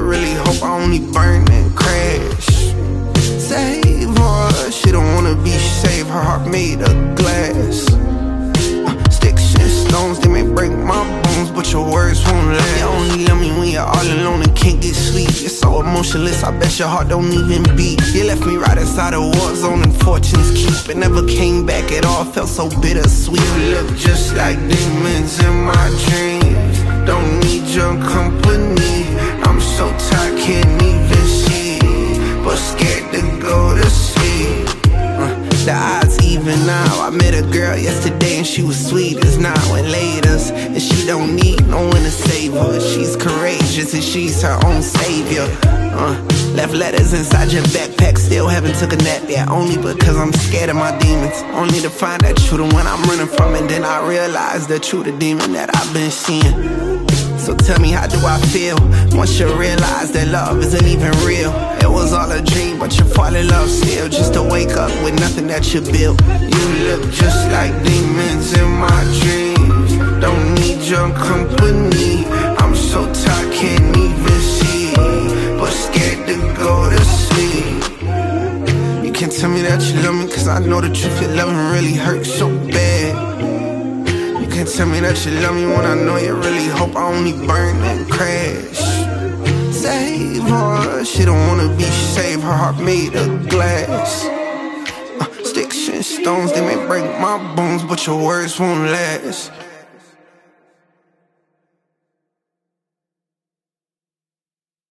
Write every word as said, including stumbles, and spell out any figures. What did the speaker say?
really hope I only burn and crash. Save her, she don't wanna be saved. Her heart made of glass. uh, Sticks and stones, they may break my bones, but your words won't last. You only love me when you're all alone and can't get sleep. You're so emotionless, I bet your heart don't even beat. You left me right inside a war zone and fortune's keep. It never came back at all, felt so bittersweet. You look just like demons in my dreams. Don't need your company. I'm so tired, can't even see, but scared to go to sleep. uh, The odds even now. I met a girl yesterday and she was sweet as now and laters, and she don't need no one to save her. She's courageous and she's her own savior. uh, Left letters inside your backpack, still haven't took a nap yet. Only because I'm scared of my demons, only to find that you're the one I'm running from. And then I realized that you're the demon that I've been seeing. So tell me, how do I feel once you realize that love isn't even real? It was all a dream, but you fall in love still, just to wake up with nothing that you built. You look just like demons in my dreams. Don't need your company. I'm so tired, can't even see, but scared to go to sleep. You can't tell me that you love me, cause I know the truth, your loving really hurts so bad. You can't tell me that you love me when I know you really hope I only burn and crash. Save her, she don't wanna be saved. Her heart made of glass. uh, Sticks and stones, they may break my bones, but your words won't last.